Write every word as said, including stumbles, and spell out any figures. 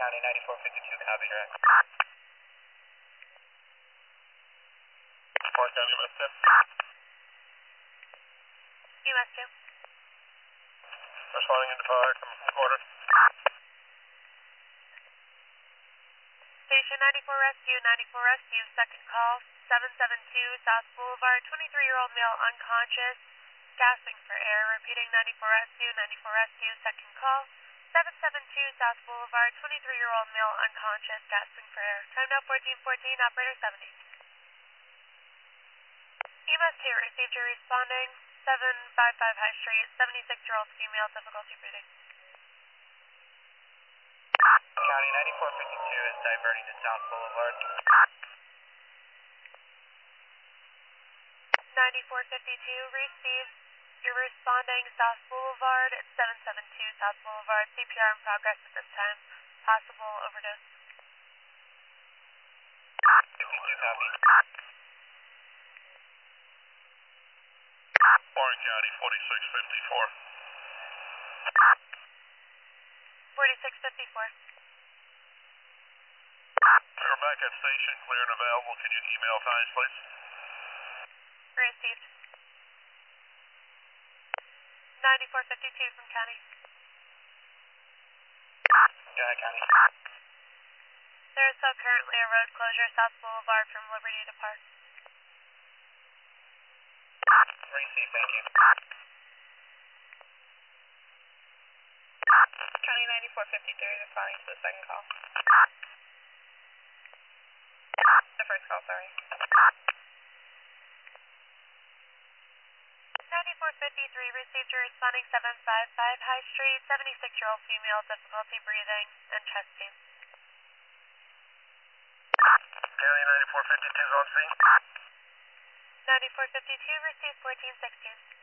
County ninety-four fifty-two, copy direct. Park County U S two. U S two. Responding into fire, coming from quarter. Station ninety-four Rescue, ninety-four Rescue, second call, seven seven two South Boulevard, twenty-three-year-old male unconscious, gasping for air. Repeating, ninety-four Rescue, ninety-four Rescue, second call, seven seven two South Boulevard, twenty-three-year-old male unconscious, gasping for air. Time now fourteen fourteen, operator seventy. E M S two received your responding, seven five five High Street, seventy-six-year-old female, difficulty breathing. County ninety-four fifty-two is diverting to South Boulevard. ninety-four fifty-two received your responding, South Boulevard, seven seven two South Boulevard, C P R in progress at this time, possible overdose. fifty-two, copy. Warren County forty-six fifty-four. forty-six fifty-four. We're back at station, clear and available. Can you email times, please? Received. ninety-four fifty-two from County. Yeah, County. There is still currently a road closure South Boulevard from Liberty to Park. Receive, thank you. County ninety-four fifty-three responding to the second call. The first call, sorry. ninety-four fifty-three received your responding seven five five High Street, seventy-six-year-old female, difficulty breathing and chest pain. County ninety-four fifty-two is on scene. ninety-four fifty-two received fourteen sixteen.